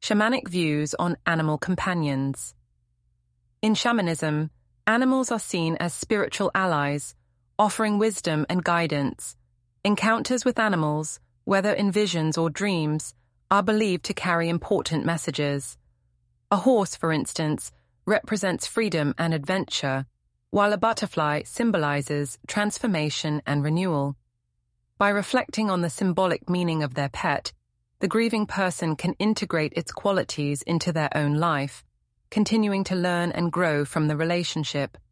Shamanic views on animal companions. In shamanism, animals are seen as spiritual allies, offering wisdom and guidance. Encounters with animals, whether in visions or dreams, are believed to carry important messages. A horse, for instance, represents freedom and adventure, while a butterfly symbolizes transformation and renewal. By reflecting on the symbolic meaning of their pet, the grieving person can integrate its qualities into their own life, continuing to learn and grow from the relationship.